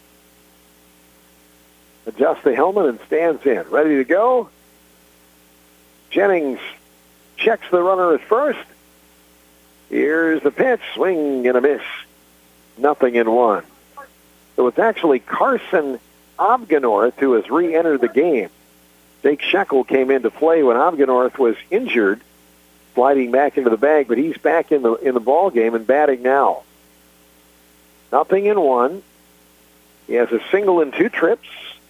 Adjusts the helmet and stands in. Ready to go. Jennings checks the runner at first. Here's the pitch. Swing and a miss. Nothing in one. So it's actually Carson Obgenorth who has re-entered the game. Jake Shekel came into play when Obgenorth was injured, sliding back into the bag, but he's back in the in the ball game and batting now. Nothing in one. He has a single in two trips.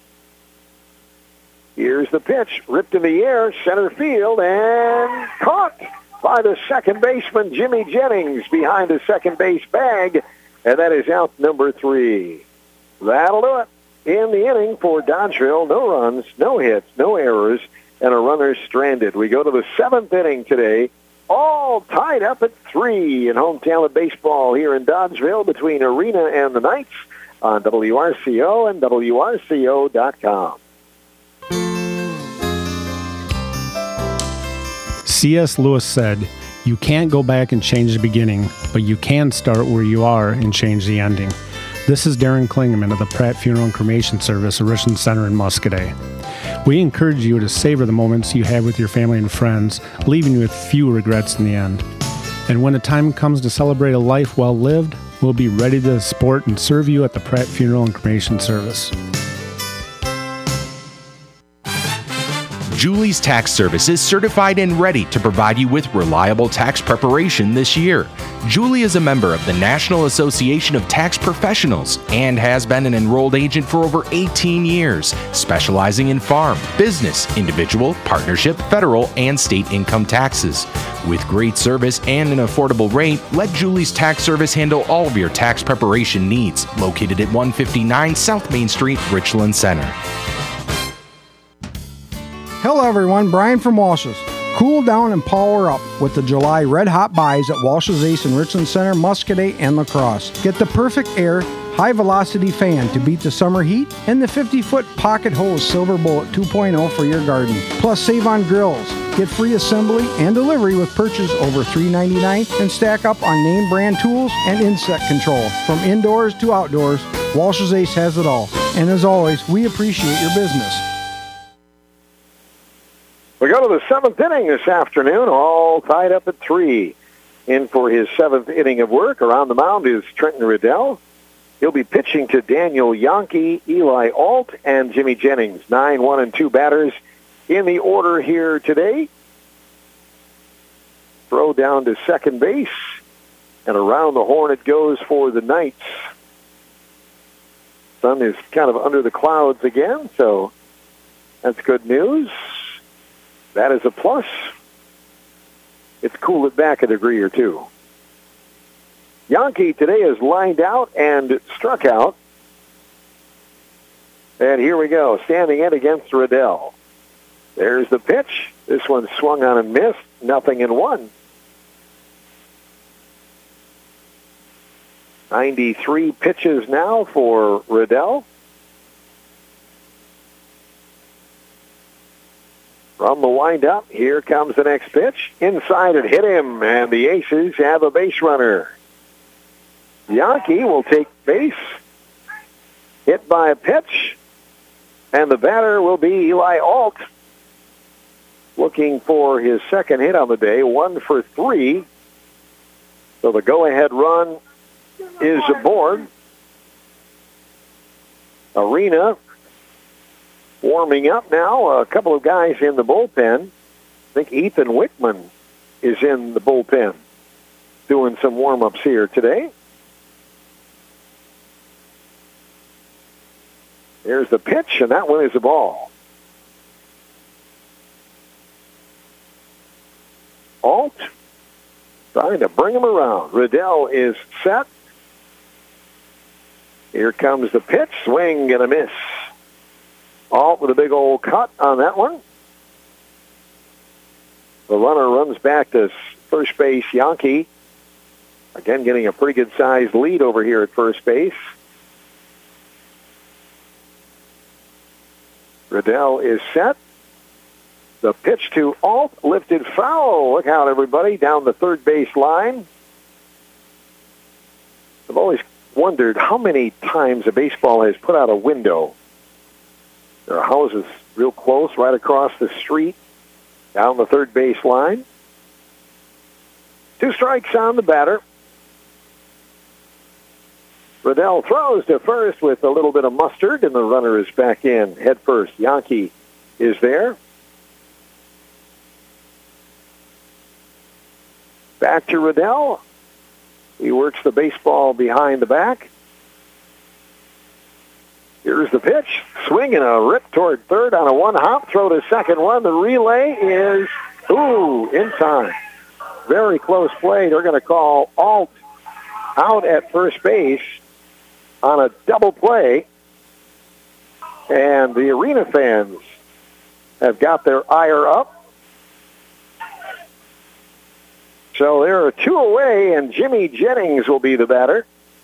Here's the pitch, ripped in the air, center field, and caught by the second baseman, Jimmy Jennings, behind the second base bag, and that is out number three. That'll do it in the inning for Dodgeville. No runs, no hits, no errors, and a runner stranded. We go to the seventh inning today, all tied up at three in home talent baseball here in Dodgeville between Arena and the Knights on W R C O and W R C O dot com. C S Lewis said, "You can't go back and change the beginning, but you can start where you are and change the ending." This is Darren Klingeman of the Pratt Funeral and Cremation Service at Richland Center in Muscadet. We encourage you to savor the moments you have with your family and friends, leaving you with few regrets in the end. And when the time comes to celebrate a life well lived, we'll be ready to support and serve you at the Pratt Funeral and Cremation Service. Julie's Tax Service is certified and ready to provide you with reliable tax preparation this year. Julie is a member of the National Association of Tax Professionals and has been an enrolled agent for over eighteen years, specializing in farm, business, individual, partnership, federal, and state income taxes. With great service and an affordable rate, let Julie's Tax Service handle all of your tax preparation needs. Located at one fifty-nine South Main Street, Richland Center. Hello everyone, Brian from Walsh's. Cool down and power up with the July Red Hot Buys at Walsh's Ace in Richland Center, Muscadet, and La Crosse. Get the perfect air, high-velocity fan to beat the summer heat and the fifty-foot pocket hose Silver Bullet two point oh for your garden. Plus, save on grills. Get free assembly and delivery with purchase over three ninety-nine and stack up on name brand tools and insect control. From indoors to outdoors, Walsh's Ace has it all. And as always, we appreciate your business. We go to the seventh inning this afternoon, all tied up at three. In for his seventh inning of work. Around the mound is Trenton Riddell. He'll be pitching to Daniel Yonke, Eli Alt, and Jimmy Jennings. Nine, one, and two batters in the order here today. Throw down to second base, and around the horn it goes for the Knights. Sun is kind of under the clouds again, so that's good news. That is a plus. It's cooled it back a degree or two. Yonke today is lined out and struck out. And here we go, standing in against Riddell. There's the pitch. This one swung on and missed. Nothing in one. ninety-three pitches now for Riddell. From the windup, here comes the next pitch. Inside it hit him, and the Aces have a base runner. Yonke will take base, hit by a pitch, and the batter will be Eli Alt, looking for his second hit on the day, one for three. So the go-ahead run is aboard. Arena warming up now. A couple of guys in the bullpen. I think Ethan Wickman is in the bullpen doing some warm-ups here today. There's the pitch, and that one is a ball. Alt trying to bring him around. Riddell is set. Here comes the pitch. Swing and a miss. Alt with a big old cut on that one. The runner runs back to first base, Yankee. Again, getting a pretty good-sized lead over here at first base. Riddell is set. The pitch to Alt, lifted foul. Look out, everybody, down the third base line. I've always wondered how many times a baseball has put out a window. There are houses real close, right across the street, down the third base line. Two strikes on the batter. Riddell throws to first with a little bit of mustard, and the runner is back in head first. Yankee is there. Back to Riddell. He works the baseball behind the back. Here's the pitch. Swing and a rip toward third on a one-hop. Throw to second one. The relay is, ooh, in time. Very close play. They're going to call Alt out at first base on a double play. And the Arena fans have got their ire up. So there are two away, and Jimmy Jennings will be the batter.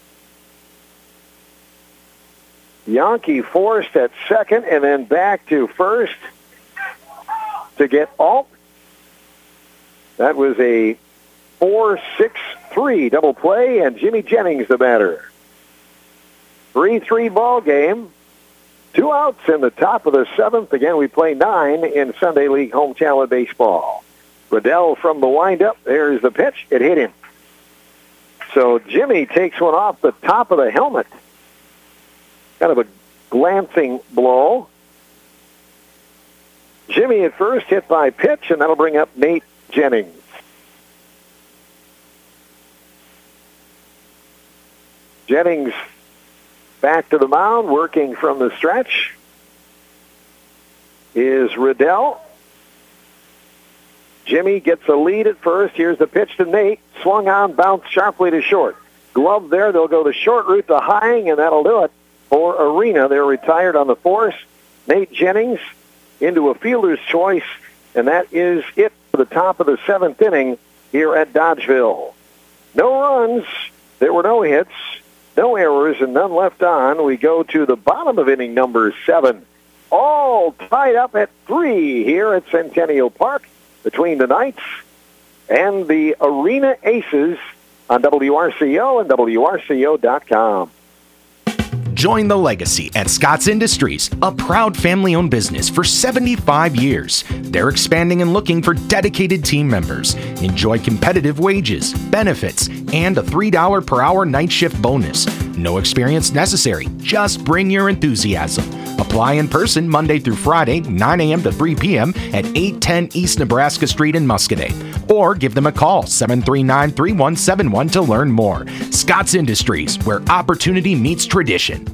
Yankee forced at second and then back to first to get Alt. That was a four six three double play, and Jimmy Jennings the batter. three three ball game. Two outs in the top of the seventh. Again, we play nine in Sunday League Home Challenge Baseball. Riddell from the windup. There's the pitch. It hit him. So Jimmy takes one off the top of the helmet. Kind of a glancing blow. Jimmy at first, hit by pitch, and that'll bring up Nate Jennings. Jennings back to the mound, working from the stretch is Riddell. Jimmy gets a lead at first. Here's the pitch to Nate. Swung on, bounced sharply to short. Glove there. They'll go the short route to Hying, and that'll do it for Arena. They're retired on the force. Nate Jennings into a fielder's choice, and that is it for the top of the seventh inning here at Dodgeville. No runs. There were no hits, no errors, and none left on. We go to the bottom of inning number seven. All tied up at three here at Centennial Park between the Knights and the Arena Aces on W R C O and W R C O dot com. Join the legacy at Scott's Industries, a proud family-owned business for seventy-five years. They're expanding and looking for dedicated team members. Enjoy competitive wages, benefits, and a three dollars per hour night shift bonus. No experience necessary. Just bring your enthusiasm. Apply in person Monday through Friday, nine a.m. to three p.m. at eight ten East Nebraska Street in Muscadet. Or give them a call, seven three nine, three one seven one to learn more. Scott's Industries, where opportunity meets tradition.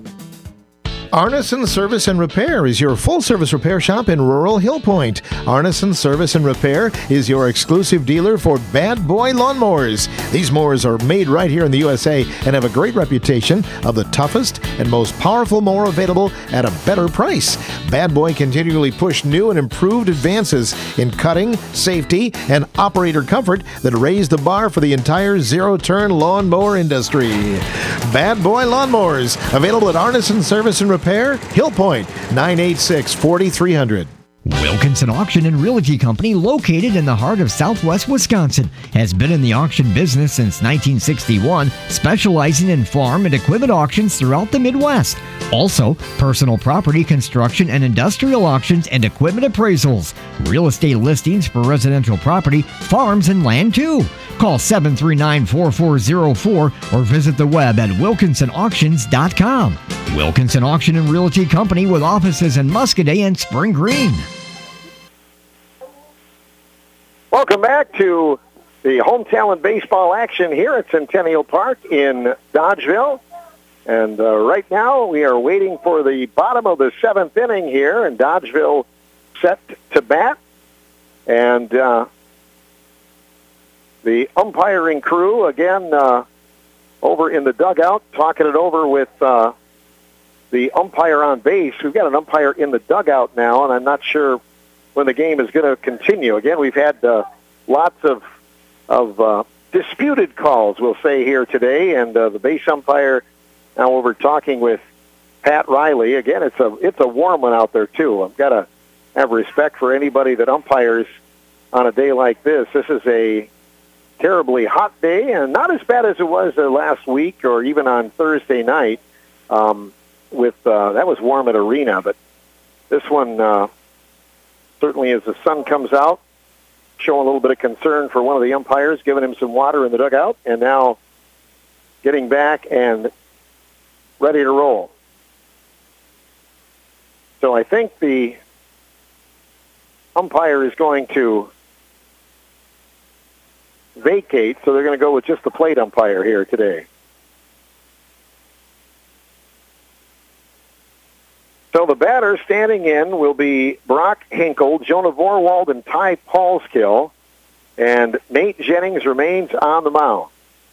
Arneson Service and Repair is your full-service repair shop in rural Hill Point. Arneson Service and Repair is your exclusive dealer for Bad Boy lawnmowers. These mowers are made right here in the U S A and have a great reputation of the toughest and most powerful mower available at a better price. Bad Boy continually push new and improved advances in cutting, safety, and operator comfort that raise the bar for the entire zero-turn lawnmower industry. Bad Boy lawnmowers, available at Arneson Service and Repair. Repair, Hill Point, nine eight six, four three zero zero. Wilkinson Auction and Realty Company, located in the heart of southwest Wisconsin, has been in the auction business since nineteen sixty-one, specializing in farm and equipment auctions throughout the Midwest. Also, personal property, construction, and industrial auctions and equipment appraisals. Real estate listings for residential property, farms, and land too. Call seven three nine, four four zero four or visit the web at wilkinson auctions dot com. Wilkinson Auction and Realty Company with offices in Muscoda and Spring Green. Welcome back to the home talent baseball action here at Centennial Park in Dodgeville. And uh, right now we are waiting for the bottom of the seventh inning here, and Dodgeville set to bat. And uh, the umpiring crew, again, uh, over in the dugout, talking it over with uh, the umpire on base. We've got an umpire in the dugout now, and I'm not sure when the game is going to continue. Again, we've had uh, lots of of uh, disputed calls, we'll say, here today, and uh, the base umpire now over talking with Pat Riley. Again, it's a it's a warm one out there, too. I've got to have respect for anybody that umpires on a day like this. This is a terribly hot day, and not as bad as it was uh, last week or even on Thursday night. Um, with uh, that was warm at Arena, but this one... Uh, Certainly, as the sun comes out, showing a little bit of concern for one of the umpires, giving him some water in the dugout, and now getting back and ready to roll. So I think the umpire is going to vacate, so they're going to go with just the plate umpire here today. So the batter standing in will be Brock Hinkle, Jonah Vorwald, and Ty Paulskill, and Nate Jennings remains on the mound.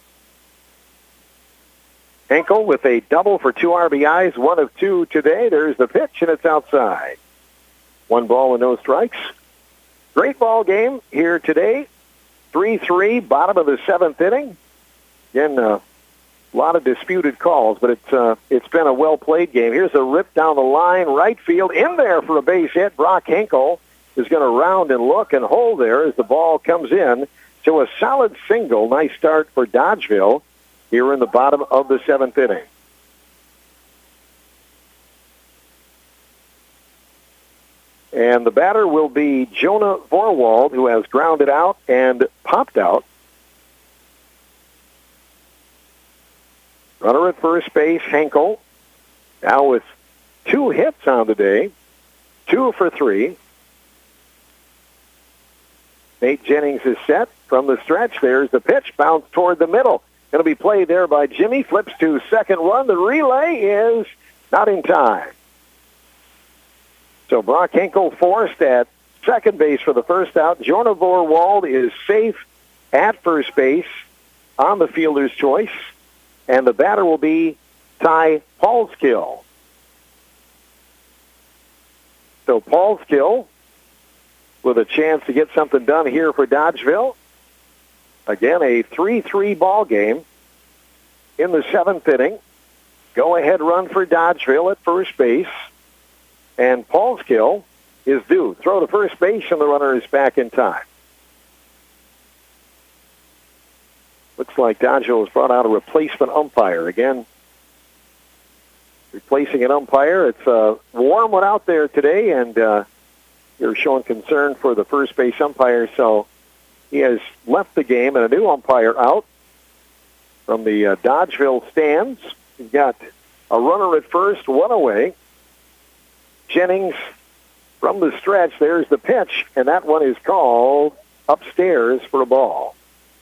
Hinkle with a double for two R B Is, one of two today. There's the pitch, and it's outside. One ball and no strikes. Great ball game here today. three three, bottom of the seventh inning. Again, uh, a lot of disputed calls, but it's uh, it's been a well-played game. Here's a rip down the line, right field, in there for a base hit. Brock Hinkle is going to round and look and hold there as the ball comes in. So a solid single. Nice start for Dodgeville here in the bottom of the seventh inning. And the batter will be Jonah Vorwald, who has grounded out and popped out. Runner at first base, Hinkle, now with two hits on the day, two for three. Nate Jennings is set from the stretch. There's the pitch, bounced toward the middle. Going to be played there by Jimmy, flips to second run. The relay is not in time. So Brock Hinkle forced at second base for the first out. Jonah Vorwald is safe at first base on the fielder's choice. And the batter will be Ty Paulskill. So Paulskill with a chance to get something done here for Dodgeville. Again, a three three ball game in the seventh inning. Go-ahead run for Dodgeville at first base. And Paulskill is due. Throw to first base, and the runner is back in time. Looks like Dodgeville has brought out a replacement umpire. Again, replacing an umpire. It's a warm one out there today, and uh, you're showing concern for the first base umpire. So he has left the game, and a new umpire out from the uh, Dodgeville stands. You've got a runner at first, one away. Jennings from the stretch. There's the pitch, and that one is called upstairs for a ball.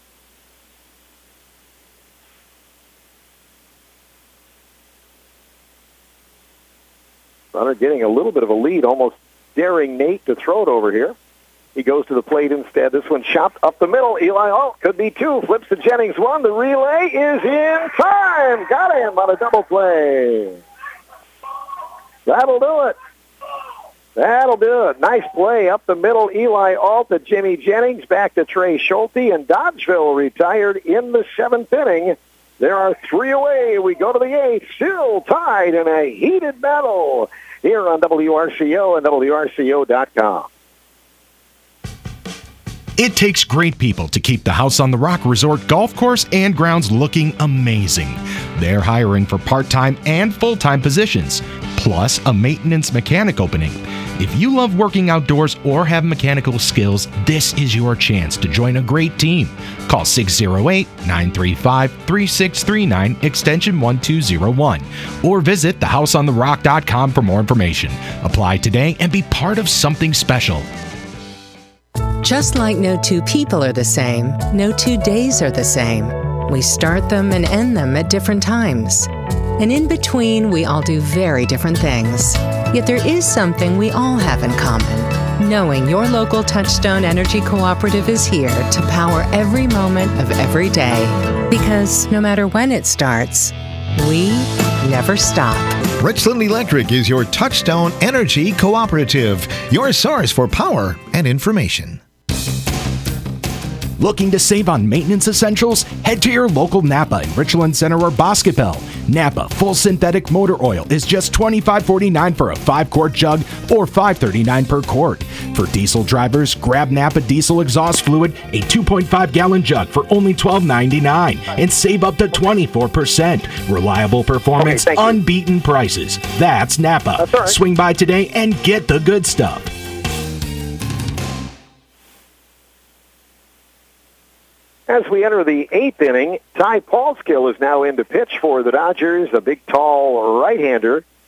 Runner getting a little bit of a lead, almost daring Nate to throw it over here. He goes to the plate instead. This one chopped up the middle. Eli Alt could be two. Flips to Jennings one. The relay is in time. Got him on a double play. That'll do it. That'll do it. Nice play up the middle. Eli Alt to Jimmy Jennings. Back to Trey Schulte. And Dodgeville retired in the seventh inning. There are three away. We go to the eighth. Still tied in a heated battle here on W R C O and W R C O dot com. It takes great people to keep the House on the Rock Resort golf course and grounds looking amazing. They're hiring for part-time and full-time positions. plus a maintenance mechanic opening. If you love working outdoors or have mechanical skills, this is your chance to join a great team. Call six oh eight, nine three five, three six three nine, extension one two zero one, or visit the house on the rock dot com for more information. Apply today and be part of something special. Just like no two people are the same, no two days are the same. We start them and end them at different times. And in between, we all do very different things. Yet there is something we all have in common. Knowing your local Touchstone Energy Cooperative is here to power every moment of every day. Because no matter when it starts, we never stop. Richland Electric is your Touchstone Energy Cooperative, your source for power and information. Looking to save on maintenance essentials? Head to your local Napa in Richland Center or Boscopel. Napa Full Synthetic Motor Oil is just twenty-five forty-nine for a five quart jug or five thirty-nine per quart. For diesel drivers, grab Napa Diesel Exhaust Fluid, a two point five gallon jug for only twelve ninety-nine and save up to twenty-four percent. Reliable performance, Okay, thank you. unbeaten prices. That's Napa. That's all right. Swing by today and get the good stuff. As we enter the eighth inning, Ty Paulskill is now in to pitch for the Dodgers, a big, tall right-hander.